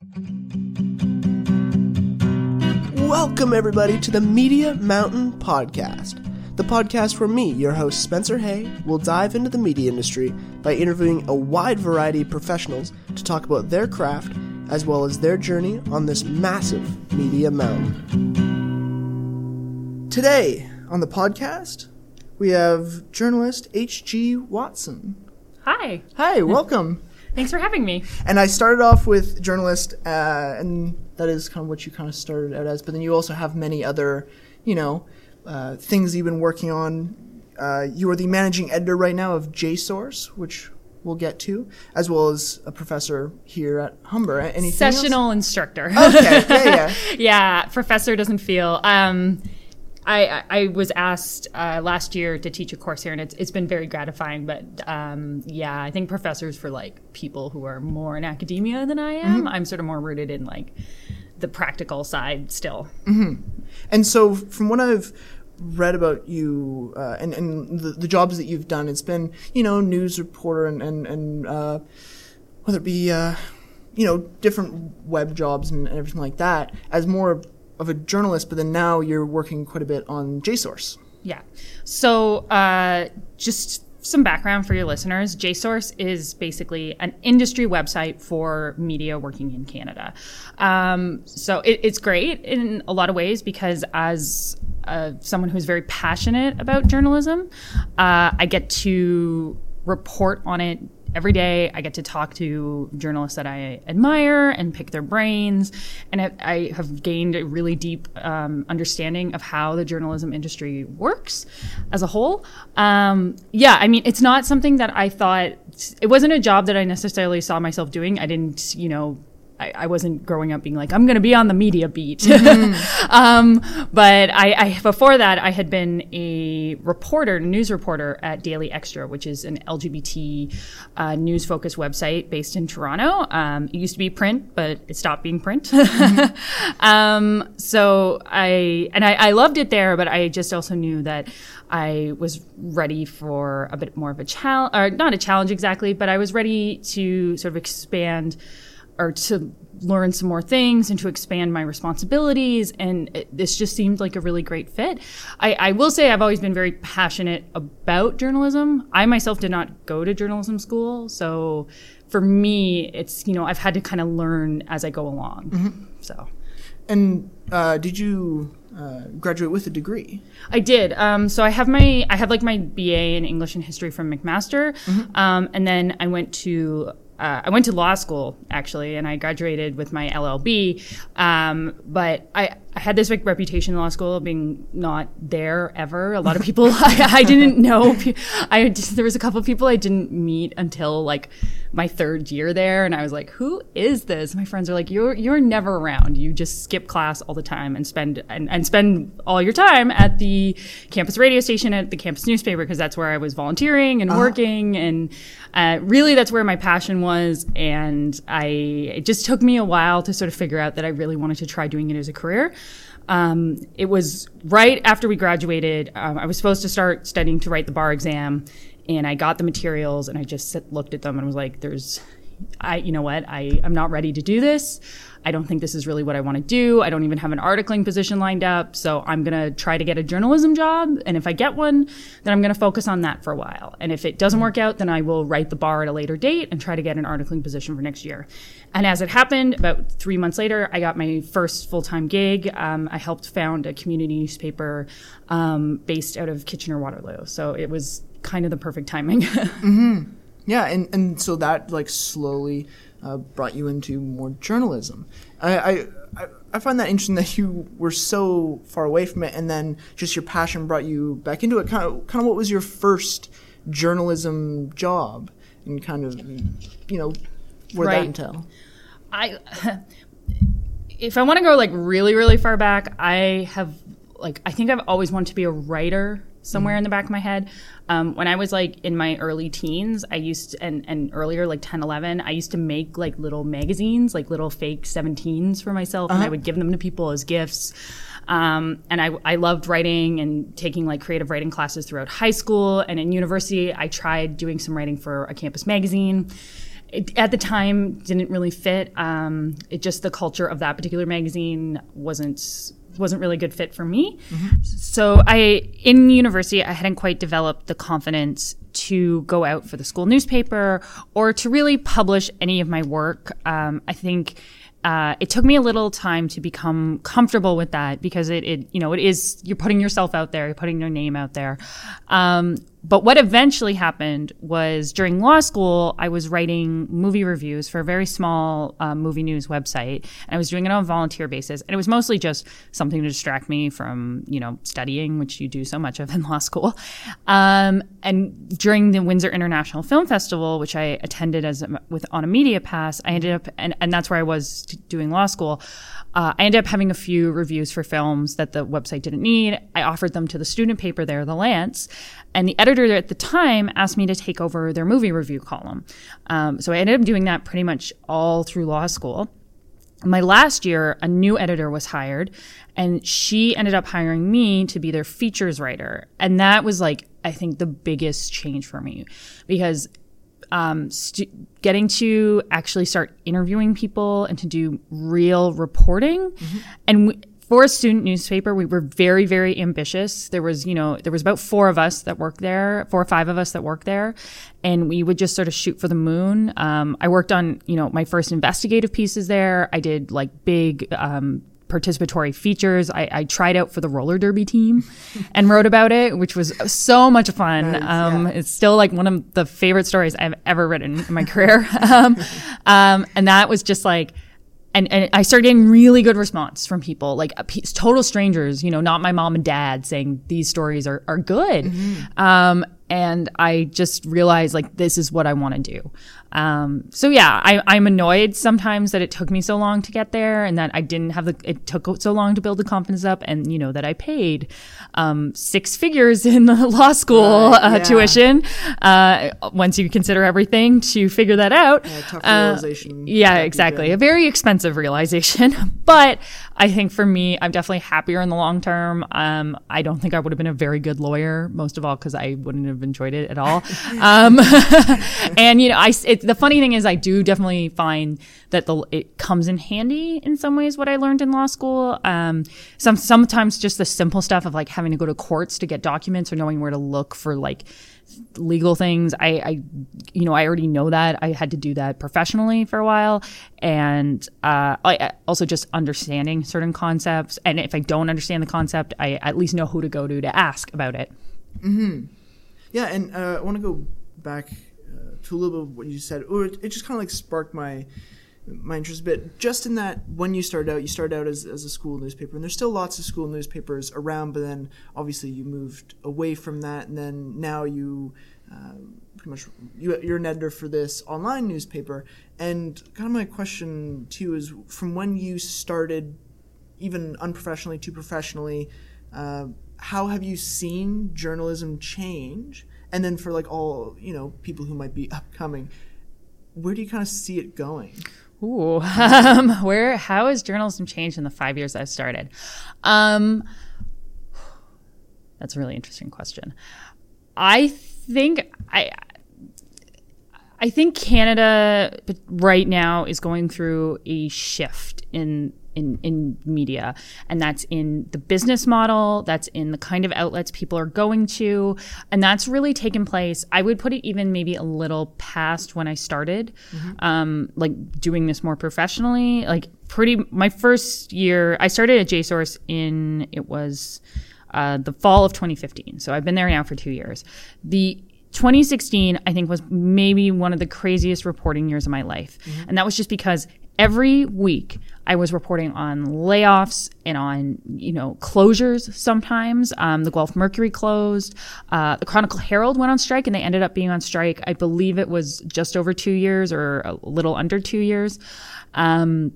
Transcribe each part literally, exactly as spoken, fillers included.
Welcome, everybody, to the Media Mountain Podcast, the podcast where me, your host Spencer Hay, will dive into the media industry by interviewing a wide variety of professionals to talk about their craft as well as their journey on this massive media mountain. Today on the podcast, we have journalist H G Watson. Hi. Hi, welcome. Thanks for having me. And I started off with journalist, uh, and that is kind of what you kind of started out as, but then you also have many other, you know, uh, things you've been working on. Uh, you are the managing editor right now of JSource, which we'll get to, as well as a professor here at Humber. Anything Sessional else? Instructor. Okay, yeah, yeah. Yeah, professor doesn't feel... Um, I, I was asked uh, last year to teach a course here, and it's it's been very gratifying. But um, yeah, I think professors for like people who are more in academia than I am. Mm-hmm. I'm sort of more rooted in like the practical side still. Mm-hmm. And so, from what I've read about you uh, and and the, the jobs that you've done, it's been you know news reporter and and and uh, whether it be uh, you know different web jobs and, and everything like that, as more of a journalist, but then now you're working quite a bit on JSource. Yeah. So uh, just some background for your listeners. JSource is basically an industry website for media working in Canada. Um, so it, it's great in a lot of ways because as uh, someone who's very passionate about journalism, uh, I get to report on it every day. I get to talk to journalists that I admire and pick their brains. And I, I have gained a really deep um, understanding of how the journalism industry works as a whole. Um, yeah, I mean, it's not something that I thought, it wasn't a job that I necessarily saw myself doing. I didn't, you know, I, I wasn't growing up being like, I'm going to be on the media beat. Mm-hmm. um, but I, I, before that, I had been a reporter, news reporter at Daily Extra, which is an L G B T uh, news-focused website based in Toronto. Um, it used to be print, but it stopped being print. Mm-hmm. um, so I, and I, I loved it there, but I just also knew that I was ready for a bit more of a challenge, or not a challenge exactly, but I was ready to sort of expand or to learn some more things and to expand my responsibilities. And it, this just seemed like a really great fit. I, I will say I've always been very passionate about journalism. I myself did not go to journalism school. So for me, it's, you know, I've had to kind of learn as I go along. Mm-hmm. So. And uh, did you uh, graduate with a degree? I did. Um, so I have my, I have like my B A in English and History from McMaster. Mm-hmm. Um, and then I went to Uh, I went to law school, actually, and I graduated with my L L B. Um, but I, I had this like, reputation in law school of being not there ever. A lot of people I, I didn't know. I just, there was a couple of people I didn't meet until like my third year there, and I was like, "Who is this?" My friends are like, "You're you're never around. You just skip class all the time and spend and, and spend all your time at the campus radio station, at the campus newspaper, because that's where I was volunteering and uh-huh. working, and uh, really that's where my passion was." And I, it just took me a while to sort of figure out that I really wanted to try doing it as a career. Um, it was right after we graduated. Um, I was supposed to start studying to write the bar exam, and I got the materials, and I just sit, looked at them and was like, "There's, I, you know what? I, I'm not ready to do this. I don't think this is really what I want to do. I don't even have an articling position lined up. So I'm going to try to get a journalism job. And if I get one, then I'm going to focus on that for a while. And if it doesn't work out, then I will write the bar at a later date and try to get an articling position for next year." And as it happened, about three months later, I got my first full-time gig. Um, I helped found a community newspaper um, based out of Kitchener-Waterloo. So it was kind of the perfect timing. Mm-hmm. Yeah, and, and so that like slowly uh, brought you into more journalism. I, I I find that interesting that you were so far away from it, and then just your passion brought you back into it. Kind of, kind of, what was your first journalism job, and kind of, you know, where right. that entail? I, if I want to go like really, really far back, I have like I think I've always wanted to be a writer somewhere mm-hmm. in the back of my head. Um, when I was like in my early teens, I used to, and, and earlier, like ten, eleven, I used to make like little magazines, like little fake seventeens for myself, uh-huh. and I would give them to people as gifts. Um, and I, I loved writing and taking like creative writing classes throughout high school. And in university, I tried doing some writing for a campus magazine. it, at the time, didn't really fit. Um, it just the culture of that particular magazine wasn't wasn't really a good fit for me. Mm-hmm. So I, in university, I hadn't quite developed the confidence to go out for the school newspaper or to really publish any of my work. Um, I think uh, it took me a little time to become comfortable with that because it, it, you know, it is, you're putting yourself out there, you're putting your name out there. Um, But what eventually happened was during law school, I was writing movie reviews for a very small uh, movie news website, and I was doing it on a volunteer basis. And it was mostly just something to distract me from, you know, studying, which you do so much of in law school. Um, and during the Windsor International Film Festival, which I attended as a, with on a media pass, I ended up, and, and that's where I was t- doing law school. Uh, I ended up having a few reviews for films that the website didn't need. I offered them to the student paper there, The Lance, and the editor at the time asked me to take over their movie review column. Um, so I ended up doing that pretty much all through law school. My last year, a new editor was hired, and she ended up hiring me to be their features writer. And that was like, I think, the biggest change for me because um, st- getting to actually start interviewing people and to do real reporting. Mm-hmm. And we, for a student newspaper, we were very, very ambitious. There was, you know, there was about four of us that worked there, four or five of us that worked there, and we would just sort of shoot for the moon. Um, I worked on, you know, my first investigative pieces there. I did like big um, participatory features. I, I tried out for the roller derby team and wrote about it, which was so much fun. Nice, um, yeah. It's still like one of the favorite stories I've ever written in my career. um, um, and that was just like, And, and I started getting really good response from people, like uh, total strangers, you know, not my mom and dad, saying these stories are, are good. Mm-hmm. Um, and I just realized, like, this is what I want to do. Um, so, yeah, I, I'm annoyed sometimes that it took me so long to get there and that I didn't have the, it took so long to build the confidence up and, you know, that I paid um, six figures in the law school uh, uh, yeah. tuition, uh, once you consider everything, to figure that out. Yeah, tough realization. Uh, yeah, exactly. A very expensive realization. But I think for me, I'm definitely happier in the long term. Um, I don't think I would have been a very good lawyer, most of all, because I wouldn't have enjoyed it at all. um, and, you know, I, it, the funny thing is I do definitely find that the it comes in handy in some ways what I learned in law school. Um, some sometimes just the simple stuff of like having to go to courts to get documents or knowing where to look for like legal things. I, I you know, I already know that. I had to do that professionally for a while. And uh, I also just understanding certain concepts. And if I don't understand the concept, I at least know who to go to to ask about it. Mm-hmm. Yeah, and uh, I want to go back uh, to a little bit of what you said. Or it, it just kind of like sparked my my interest a bit. Just in that when you started out, you started out as, as a school newspaper, and there's still lots of school newspapers around, but then obviously you moved away from that, and then now you uh, pretty much, you, you're an editor for this online newspaper. And kind of my question to you is, from when you started, even unprofessionally to professionally, uh, how have you seen journalism change? And then for like all, you know, people who might be upcoming, where do you kind of see it going? Ooh, um, where, how has journalism changed in the five years I've started? Um, that's a really interesting question. I think, I, I think Canada right now is going through a shift in In, in media, and that's in the business model, that's in the kind of outlets people are going to, and that's really taken place. I would put it even maybe a little past when I started, mm-hmm. um, like doing this more professionally. Like pretty, my first year, I started at JSource in, it was uh, the fall of twenty fifteen. So I've been there now for two years. The twenty sixteen, I think, was maybe one of the craziest reporting years of my life. Mm-hmm. And that was just because every week I was reporting on layoffs and on, you know, closures sometimes. Um, the Guelph Mercury closed. Uh, the Chronicle Herald went on strike, and they ended up being on strike. I believe it was just over two years or a little under two years. Um,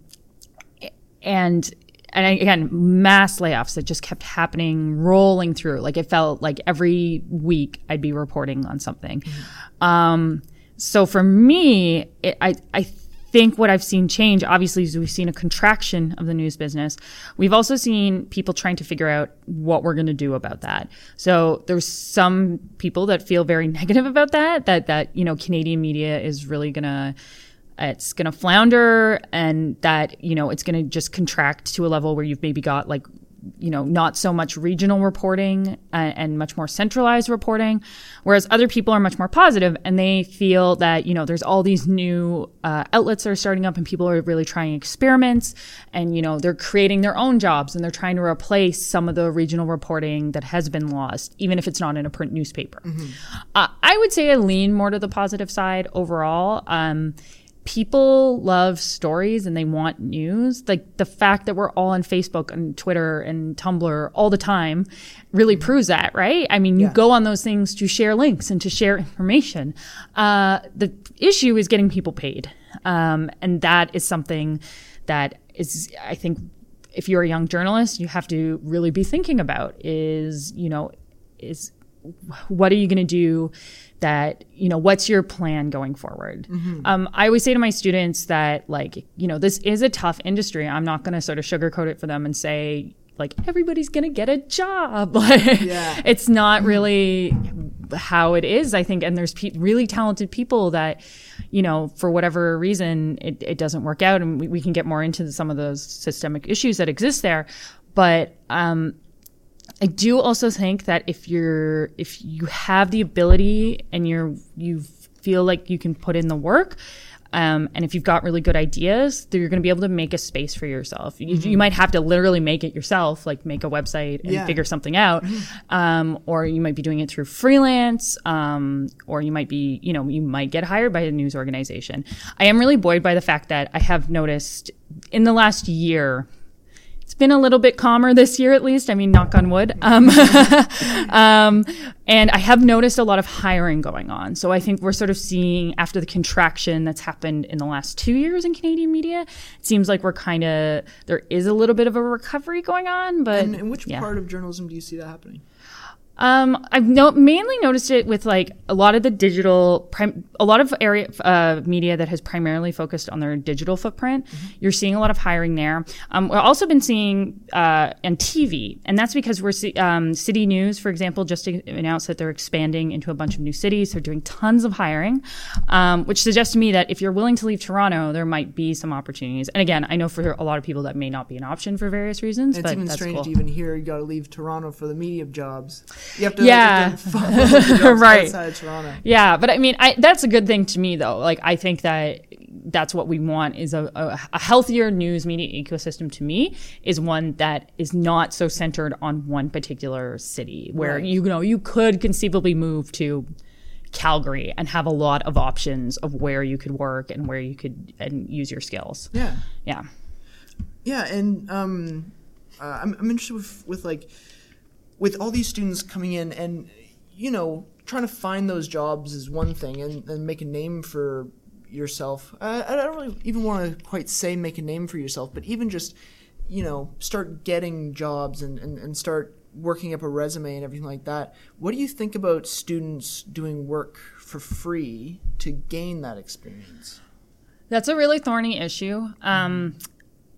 and And I, again, mass layoffs that just kept happening, rolling through. Like it felt like every week I'd be reporting on something. Mm-hmm. Um, so for me, it, I I think what I've seen change, obviously, is we've seen a contraction of the news business. We've also seen people trying to figure out what we're going to do about that. So there's some people that feel very negative about that, that, that, you know, Canadian media is really going to, it's going to flounder, and that, you know, it's going to just contract to a level where you've maybe got like, you know, not so much regional reporting uh, and much more centralized reporting, whereas other people are much more positive, and they feel that, you know, there's all these new uh, outlets that are starting up, and people are really trying experiments, and, you know, they're creating their own jobs, and they're trying to replace some of the regional reporting that has been lost, even if it's not in a print newspaper. Mm-hmm. Uh, I would say I lean more to the positive side overall. Um, People love stories and they want news. Like the fact that we're all on Facebook and Twitter and Tumblr all the time really proves that, right? I mean, you yeah. go on those things to share links and to share information. Uh, the issue is getting people paid. Um, and that is something that is, I think, if you're a young journalist, you have to really be thinking about is, you know, is what are you going to do that, you know, what's your plan going forward? Mm-hmm. Um, I always say to my students that, like, you know, this is a tough industry. I'm not going to sort of sugarcoat it for them and say, like, everybody's going to get a job. yeah. It's not really how it is, I think. And there's pe- really talented people that, you know, for whatever reason, it, it doesn't work out. And we, we can get more into some of those systemic issues that exist there. But, um, I do also think that if you're, if you have the ability and you're, you feel like you can put in the work, um, and if you've got really good ideas, you're going to be able to make a space for yourself. You, mm-hmm. you might have to literally make it yourself, like make a website and yeah. figure something out. Mm-hmm. Um, or you might be doing it through freelance, um, or you might be, you know, you might get hired by a news organization. I am really buoyed by the fact that I have noticed in the last year, it's been a little bit calmer this year, at least. I mean, knock on wood. Um, um, and I have noticed a lot of hiring going on. So I think we're sort of seeing, after the contraction that's happened in the last two years in Canadian media, it seems like we're kind of, there is a little bit of a recovery going on. But And in which yeah. part of journalism do you see that happening? Um, I've no, mainly noticed it with like a lot of the digital, prim, a lot of area uh, media that has primarily focused on their digital footprint. Mm-hmm. You're seeing a lot of hiring there. Um, we've also been seeing uh, on T V, and that's because we're see, um, City News, for example, just announced that they're expanding into a bunch of new cities. They're doing tons of hiring, um, which suggests to me that if you're willing to leave Toronto, there might be some opportunities. And again, I know for a lot of people that may not be an option for various reasons. It's but even that's strange cool. to even hear you got to leave Toronto for the media jobs. You have to, yeah. like, follow the jobs right. outside of Toronto. Yeah, but I mean, I, that's a good thing to me, though. Like, I think that that's what we want is a, a, a healthier news media ecosystem. To me, is one that is not so centered on one particular city, where right. you know you could conceivably move to Calgary and have a lot of options of where you could work and where you could and use your skills. Yeah, yeah, yeah, and um, uh, I'm I'm interested with with like. with all these students coming in and, you know, trying to find those jobs is one thing and, and make a name for yourself. I, I don't really even want to quite say make a name for yourself, but even just, you know, start getting jobs and, and, and start working up a resume and everything like that. What do you think about students doing work for free to gain that experience? That's a really thorny issue. Um, mm-hmm.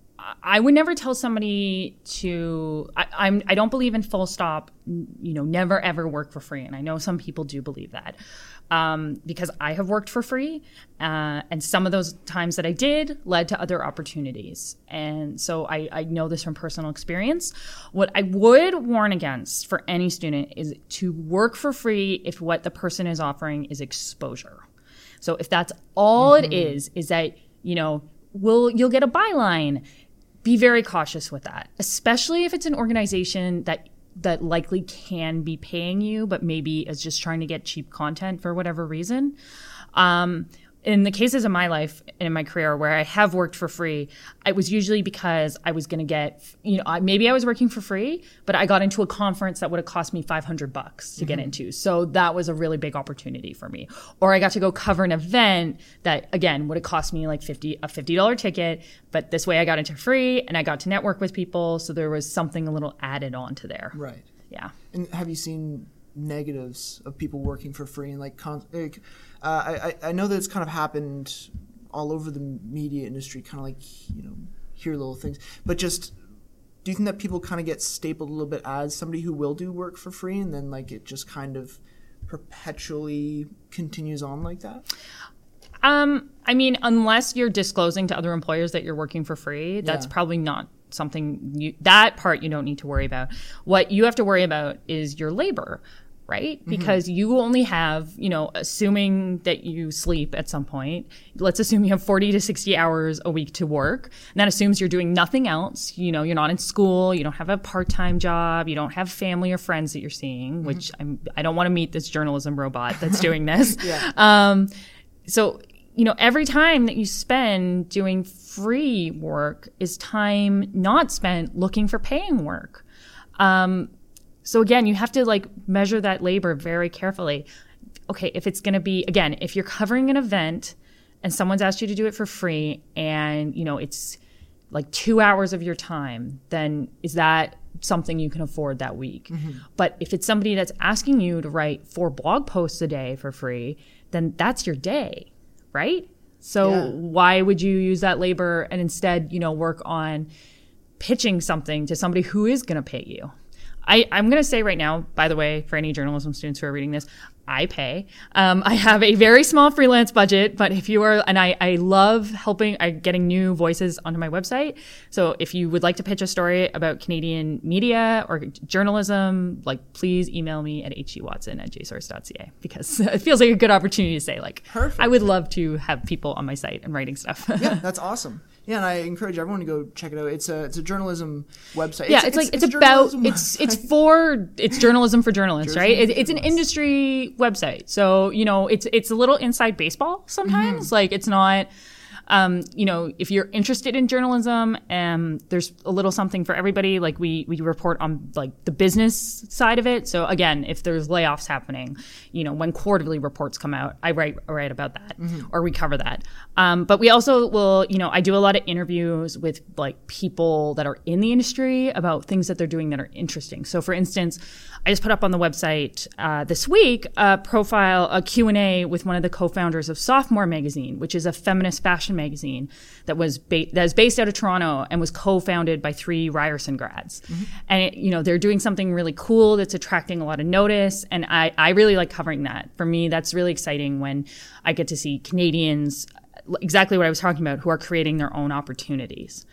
I would never tell somebody to, I, I'm, I don't believe in full stop, you know, never ever work for free. And I know some people do believe that um, because I have worked for free. Uh, and some of those times that I did led to other opportunities. And so I, I know this from personal experience. What I would warn against for any student is to work for free if what the person is offering is exposure. So if that's all mm-hmm. it is, is that, you know, will you'll get a byline. Be very cautious with that, especially if it's an organization that that likely can be paying you, but maybe is just trying to get cheap content for whatever reason. Um, in the cases of my life and in my career where I have worked for free, it was usually because I was going to get, you know, maybe I was working for free, but I got into a conference that would have cost me five hundred bucks to mm-hmm. get into. So that was a really big opportunity for me. Or I got to go cover an event that, again, would have cost me like fifty a fifty dollars ticket, but this way I got into free and I got to network with people. So there was something a little added on to there. Right. Yeah. And have you seen negatives of people working for free and like, con- like uh, I, I know that it's kind of happened all over the media industry, kind of like, you know, hear little things. But just, do you think that people kind of get stapled a little bit as somebody who will do work for free, and then like it just kind of perpetually continues on like that? Um, I mean, unless you're disclosing to other employers that you're working for free, that's Yeah. probably not something you, that part you don't need to worry about. What you have to worry about is your labor, right? Mm-hmm. Because you only have, you know, assuming that you sleep at some point, let's assume you have forty to sixty hours a week to work. And that assumes you're doing nothing else. You know, you're not in school, you don't have a part-time job, you don't have family or friends that you're seeing, mm-hmm. which I'm, I don't want to meet this journalism robot that's doing this. yeah. Um, so, you know, every time that you spend doing free work is time not spent looking for paying work. Um, so again, you have to like measure that labor very carefully. Okay, if it's going to be, again, if you're covering an event and someone's asked you to do it for free and, you know, it's like two hours of your time, then is that something you can afford that week? Mm-hmm. But if it's somebody that's asking you to write four blog posts a day for free, then that's your day. Right? So yeah. why would you use that labor and instead, you know, work on pitching something to somebody who is going to pay you? I, I'm going to say right now, by the way, for any journalism students who are reading this, I pay. Um, I have a very small freelance budget, but if you are, and I, I love helping, I getting new voices onto my website. So if you would like to pitch a story about Canadian media or journalism, like please email me at h g watson at j source dot c a, because it feels like a good opportunity to say like, Perfect. I would love to have people on my site and writing stuff. Yeah, that's awesome. Yeah, and I encourage everyone to go check it out. It's a it's a journalism website. Yeah, it's, it's like it's, it's about it's it's for it's journalism for journalists, journalism right? It, it's an industry website, so you know it's it's a little inside baseball sometimes. Mm-hmm. Like it's not. Um, you know, if you're interested in journalism, um, there's a little something for everybody. Like we, we report on like the business side of it. So again, if there's layoffs happening, you know, when quarterly reports come out, I write, write about that mm-hmm. or we cover that. Um, but we also will, you know, I do a lot of interviews with like people that are in the industry about things that they're doing that are interesting. So for instance, I just put up on the website uh, this week a profile, a Q and A with one of the co-founders of Sophomore Magazine, which is a feminist fashion magazine that was ba- that is based out of Toronto and was co-founded by three Ryerson grads. Mm-hmm. And it, you know they're doing something really cool that's attracting a lot of notice, and I, I really like covering that. For me, that's really exciting when I get to see Canadians, exactly what I was talking about, who are creating their own opportunities.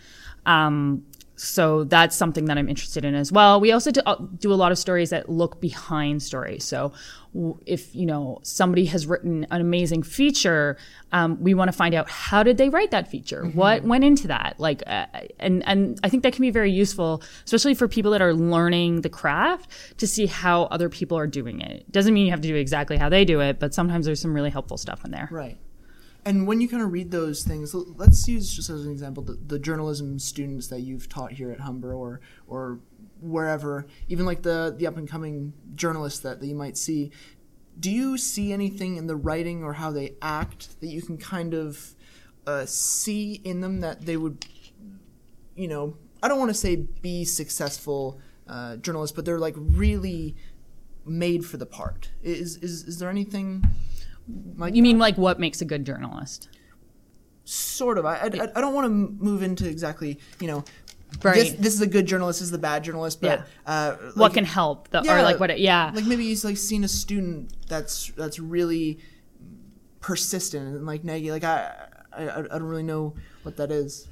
Um, So that's something that I'm interested in as well. We also do, uh, do a lot of stories that look behind stories. So w- if, you know, somebody has written an amazing feature, um, we want to find out how did they write that feature? Mm-hmm. What went into that? Like, uh, and, and I think that can be very useful, especially for people that are learning the craft, to see how other people are doing it. Doesn't mean you have to do exactly how they do it, but sometimes there's some really helpful stuff in there. Right. And when you kind of read those things, let's use just as an example the, the journalism students that you've taught here at Humber or or wherever, even like the, the up-and-coming journalists that, that you might see. Do you see anything in the writing or how they act that you can kind of uh, see in them that they would, you know, I don't want to say be successful uh, journalists, but they're like really made for the part? Is is is there anything... Like, you mean like what makes a good journalist? Sort of. I, I, I don't want to move into exactly, you know, right. this, this is a good journalist, this is the bad journalist, but yeah. uh, like, what can help? The, yeah, or like what? It, yeah. Like maybe he's like seen a student that's that's really persistent and like naggy. Like I, I I don't really know what that is.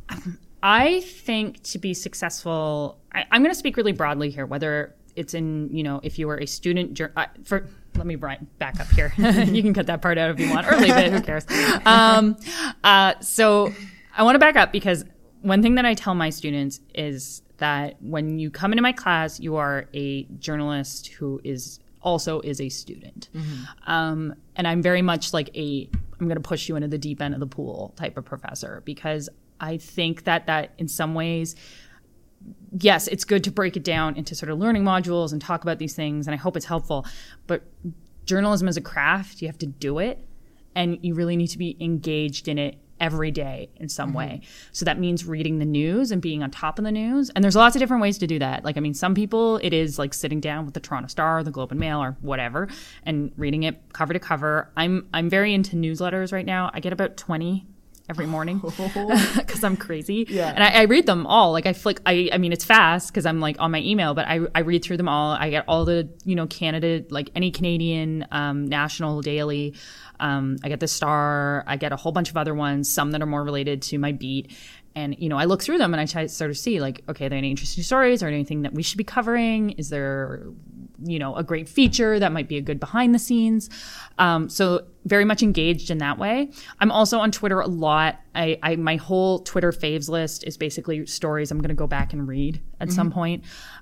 I think to be successful, I, I'm going to speak really broadly here. Whether it's in, you know, if you are a student uh, for. Let me back up here. You can cut that part out if you want, or leave it. Who cares? Um, uh, so I want to back up because one thing that I tell my students is that when you come into my class, you are a journalist who is also is a student. Mm-hmm. Um, and I'm very much like a, I'm going to push you into the deep end of the pool type of professor, because I think that that in some ways, yes, it's good to break it down into sort of learning modules and talk about these things, and I hope it's helpful. But journalism as a craft, you have to do it, and you really need to be engaged in it every day in some mm-hmm. way. So that means reading the news and being on top of the news. And there's lots of different ways to do that. Like, I mean, some people, it is like sitting down with the Toronto Star, or the Globe and Mail, or whatever, and reading it cover to cover. I'm I'm very into newsletters right now. I get about twenty every morning because I'm crazy. Yeah. And I, I read them all. Like I flick, I, I mean, it's fast because I'm like on my email, but I, I read through them all. I get all the, you know, Canada, like any Canadian, um, national daily. Um, I get the Star. I get a whole bunch of other ones, some that are more related to my beat. And, you know, I look through them and I try to sort of see like, okay, are there any interesting stories or anything that we should be covering? Is there, you know, a great feature that might be a good behind the scenes? Um, so very much engaged in that way. I'm also on Twitter a lot. I, I my whole Twitter faves list is basically stories I'm going to go back and read at mm-hmm. some point.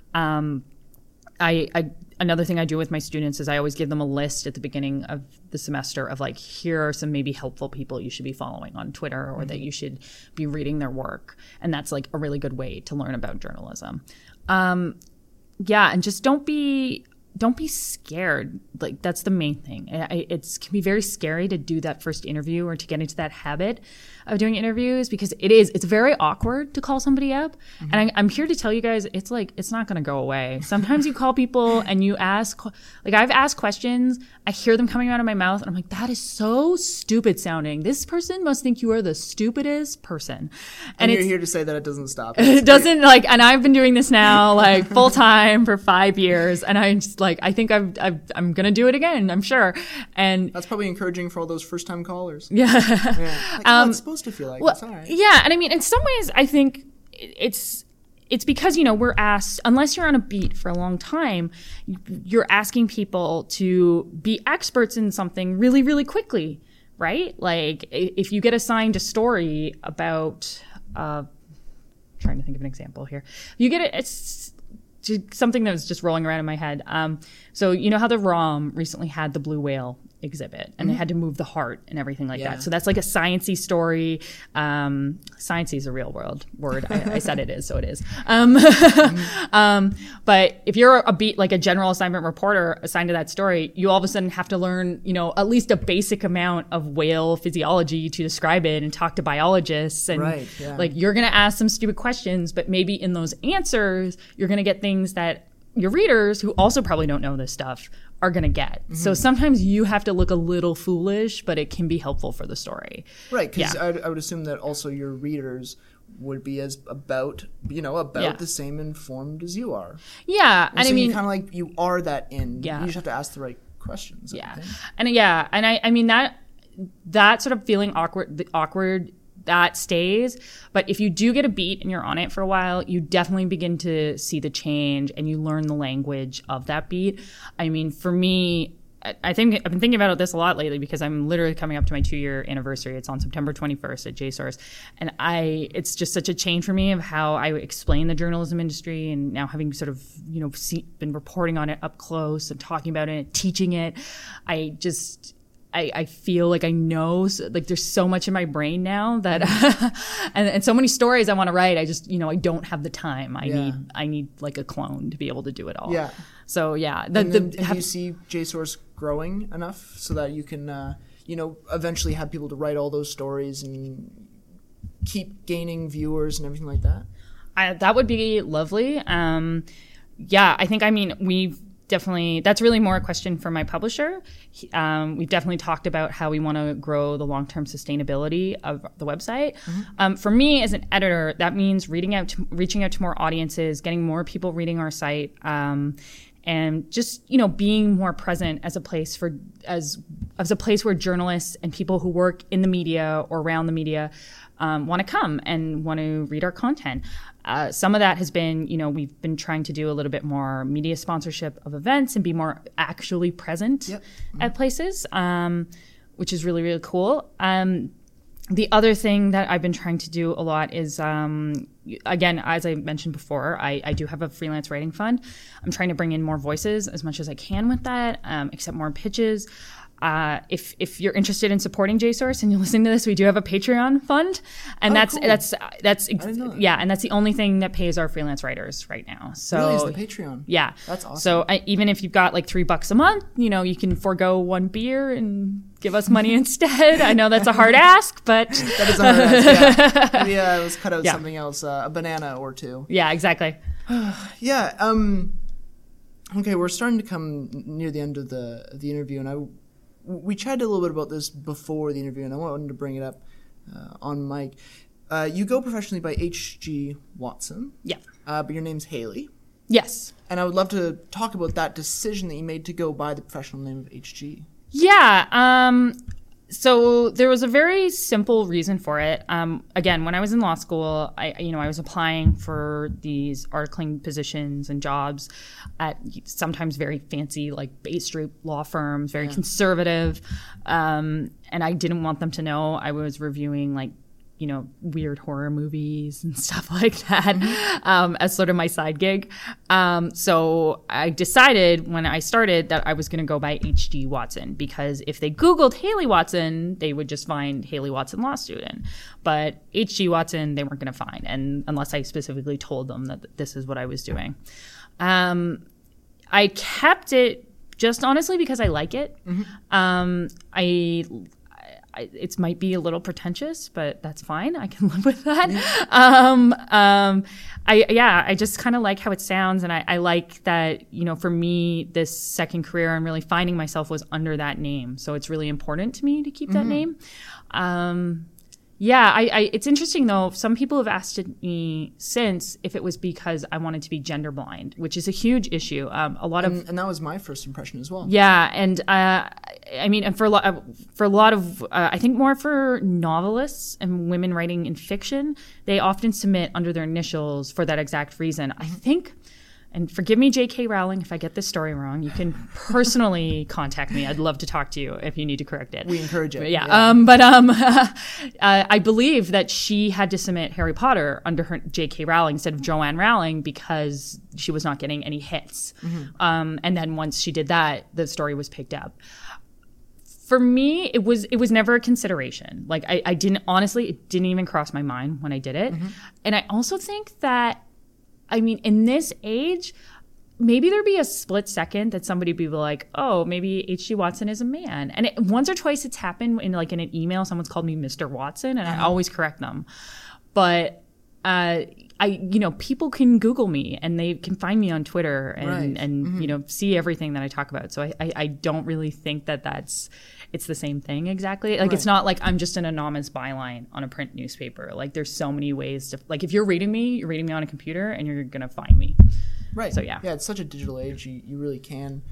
Um, I, I another thing I do with my students is I always give them a list at the beginning of the semester of like, here are some maybe helpful people you should be following on Twitter or mm-hmm. that you should be reading their work. And that's like a really good way to learn about journalism. Um, yeah. And just don't be, don't be scared. Like that's the main thing. It it's, can be very scary to do that first interview or to get into that habit of doing interviews because it is, it's very awkward to call somebody up. Mm-hmm. And I, I'm here to tell you guys, it's like, it's not going to go away. Sometimes you call people and you ask, like I've asked questions, I hear them coming out of my mouth and I'm like, that is so stupid sounding. This person must think you are the stupidest person. And, and you're here to say that it doesn't stop. It doesn't like, and I've been doing this now like full time for five years. And I just like, I think I've, I've I'm going to do it again, I'm sure. And that's probably encouraging for all those first time callers. Yeah. yeah. Like, um, oh, it's supposed to feel like well, it's all right. Yeah. And I mean, in some ways, I think it's, it's because, you know, we're asked, unless you're on a beat for a long time, you're asking people to be experts in something really, really quickly, right? Like if you get assigned a story about, uh, trying to think of an example here, you get it, it's something that was just rolling around in my head. Um, so you know how the ROM recently had the blue whale exhibit and mm-hmm. they had to move the heart and everything like yeah. that. So that's like a sciencey story. Um, sciencey is a real world word. I, I said it is, so it is. Um, mm-hmm. um, but if you're a beat, like a general assignment reporter assigned to that story, you all of a sudden have to learn, you know, at least a basic amount of whale physiology to describe it and talk to biologists. And right, yeah. like you're going to ask some stupid questions, but maybe in those answers, you're going to get things that your readers, who also probably don't know this stuff, are going to get. Mm-hmm. So sometimes you have to look a little foolish, but it can be helpful for the story. Right, because yeah. I, I would assume that also your readers would be as about, you know, about yeah. the same informed as you are. Yeah, and, and so I mean, you kind of like, you are that in. Yeah. You just have to ask the right questions. Yeah, and yeah, and I, I mean that that sort of feeling awkward, the awkward. That stays. But if you do get a beat and you're on it for a while, you definitely begin to see the change and you learn the language of that beat. I mean, for me, I think I've been thinking about this a lot lately because I'm literally coming up to my two year anniversary. It's on September twenty-first at JSource. And I, it's just such a change for me of how I explain the journalism industry and now having sort of, you know, see, been reporting on it up close and talking about it, teaching it. I just, I, I feel like I know, so, like there's so much in my brain now that, and, and so many stories I want to write. I just, you know, I don't have the time. I yeah. need, I need like a clone to be able to do it all. Yeah. So yeah. The, and, the, then, and have, do you see JSource growing enough so that you can, uh, you know, eventually have people to write all those stories and keep gaining viewers and everything like that? I, that would be lovely. Um, yeah, I think, I mean, we've, definitely, that's really more a question for my publisher. Um, we've definitely talked about how we want to grow the long-term sustainability of the website. Mm-hmm. Um, for me as an editor, that means reading out, to, reaching out to more audiences, getting more people reading our site, um, and just, you know, being more present as a place for as as a place where journalists and people who work in the media or around the media um, want to come and want to read our content. Uh, some of that has been, you know, we've been trying to do a little bit more media sponsorship of events and be more actually present yep. mm-hmm. at places, um, which is really, really cool. Um, the other thing that I've been trying to do a lot is, um, again, as I mentioned before, I, I do have a freelance writing fund. I'm trying to bring in more voices as much as I can with that, um, accept more pitches. Uh, if if you're interested in supporting JSource and you're listening to this, we do have a Patreon fund, and oh, that's cool. that's that's I didn't know that. yeah, and that's the only thing that pays our freelance writers right now. So really, is the Patreon? Yeah, that's awesome. So I, even if you've got like three bucks a month, you know, you can forego one beer and give us money instead. I know that's a hard ask, but that is a hard ask. Yeah, maybe uh, let's cut out yeah. something else, uh, a banana or two. Yeah, exactly. yeah. Um. Okay, we're starting to come near the end of the the interview, and I. We chatted a little bit about this before the interview, and I wanted to bring it up uh, on mic. Uh, you go professionally by H G Watson. Yeah. Uh, but your name's Haley. Yes. And I would love to talk about that decision that you made to go by the professional name of H G. Yeah. Um, so there was a very simple reason for it. Um, again, when I was in law school, I, you know, I was applying for these articling positions and jobs at sometimes very fancy, like Bay Street law firms, very yeah. conservative. Um, and I didn't want them to know I was reviewing like, you know, weird horror movies and stuff like that mm-hmm. um, as sort of my side gig. Um, so I decided when I started that I was going to go by H G Watson, because if they Googled Haley Watson, they would just find Haley Watson law student. But H G Watson, they weren't going to find, and unless I specifically told them that this is what I was doing. Um, I kept it just honestly because I like it. Mm-hmm. Um, I... I, it might be a little pretentious, but that's fine. I can live with that. Yeah. Um, um, I, yeah, I just kind of like how it sounds. And I, I like that, you know, for me, this second career and really finding myself was under that name. So it's really important to me to keep mm-hmm. that name. Um, yeah, I, I, it's interesting though. Some people have asked me since if it was because I wanted to be gender blind, which is a huge issue. Um, a lot and, of, and that was my first impression as well. Yeah, and uh, I mean, and for a lot, for a lot of, uh, I think more for novelists and women writing in fiction, they often submit under their initials for that exact reason. Mm-hmm. I think. And forgive me, J K Rowling, if I get this story wrong. You can personally contact me. I'd love to talk to you if you need to correct it. We encourage it. But yeah. yeah. Um, but um, uh, I believe that she had to submit Harry Potter under her J K Rowling instead of Joanne Rowling because she was not getting any hits. Mm-hmm. Um, and then once she did that, the story was picked up. For me, it was it was never a consideration. Like I, I didn't honestly, it didn't even cross my mind when I did it. Mm-hmm. And I also think that. I mean, in this age, maybe there'd be a split second that somebody would be like, oh, maybe H G Watson is a man. And it, once or twice it's happened in like in an email, someone's called me Mister Watson, and I always correct them. But, uh, I, you know, people can Google me and they can find me on Twitter and, right. and mm-hmm. you know, see everything that I talk about. So I, I, I don't really think that that's, it's the same thing exactly. Like, right. It's not like I'm just an anonymous byline on a print newspaper. Like, there's so many ways to, like, if you're reading me, you're reading me on a computer and you're going to find me. Right. So, yeah. Yeah, it's such a digital age. You, you really can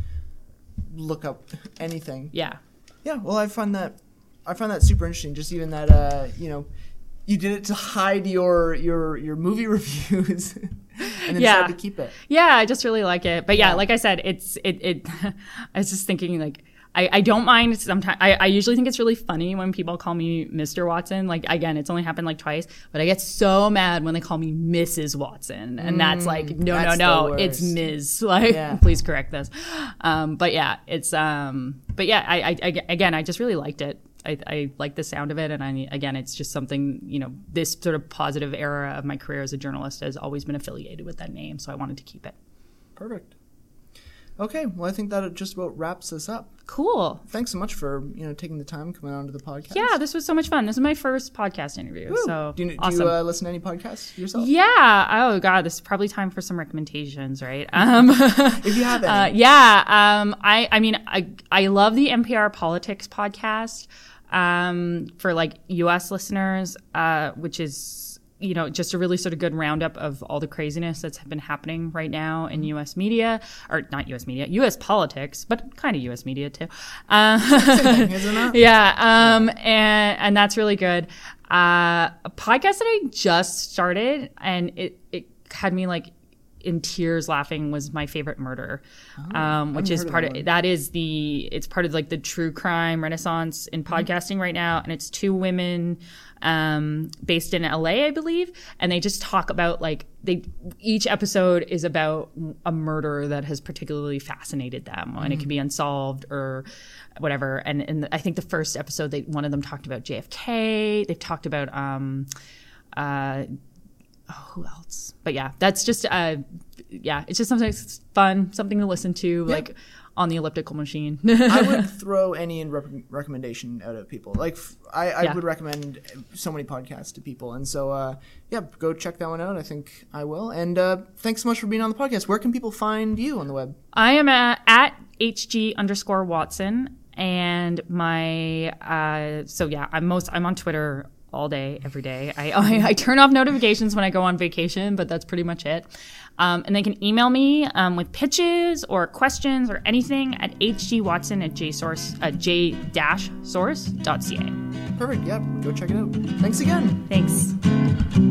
look up anything. Yeah. Yeah, well, I find that, I find that super interesting. Just even that, uh, you know, you did it to hide your your your movie reviews and then yeah. decided to keep it. Yeah, I just really like it. But yeah, yeah. like I said, it's it it I was just thinking like I, I don't mind sometimes I, I usually think it's really funny when people call me Mister Watson. Like again, it's only happened like twice, but I get so mad when they call me Missus Watson. And mm, that's like no that's no no, it's Miz Like yeah. Please correct this. Um but yeah, it's um but yeah, I, I, I again I just really liked it. I, I like the sound of it, and I again, it's just something, you know, this sort of positive era of my career as a journalist has always been affiliated with that name, so I wanted to keep it. Perfect. Okay, well, I think that just about wraps us up. Cool. Thanks so much for, you know, taking the time coming on to the podcast. Yeah, this was so much fun. This is my first podcast interview, Woo. so do you, do awesome. you uh, listen to any podcasts yourself? Yeah. Oh God, this is probably time for some recommendations, right? Um, if you have any. Uh, yeah. Um, I, I mean, I, I love the N P R Politics podcast. Um, for like U S listeners, uh, which is, you know, just a really sort of good roundup of all the craziness that's been happening right now in U S media, or not U S media, U S politics, but kind of U S media too. Uh, Same thing, isn't it? Yeah. Um, and, and that's really good. Uh, a podcast that I just started and it, it had me like in tears laughing was My Favorite Murder, oh, um, which is part of, of that is the, it's part of like the true crime renaissance in podcasting mm-hmm. right now. And it's two women, um, based in L A, I believe. And they just talk about like, they, each episode is about a murder that has particularly fascinated them, mm-hmm. and it can be unsolved or whatever. And, and I think the first episode, they, one of them talked about J F K. They've talked about, um, uh, Oh, who else? But yeah, that's just, uh, yeah, it's just something that's fun, something to listen to, yeah. like on the elliptical machine. I would throw any rep- recommendation out at people. Like, I, I yeah. would recommend so many podcasts to people. And so, uh, yeah, go check that one out. I think I will. And uh, thanks so much for being on the podcast. Where can people find you on the web? I am at, at HG underscore Watson. And my, uh, so yeah, I'm most, I'm on Twitter all day, every day. I, I, I turn off notifications when I go on vacation, but that's pretty much it. Um, and they can email me um, with pitches or questions or anything at hdwatson at jsource, uh, j dash source dot c a. Perfect. Yeah, go check it out. Thanks again. Thanks.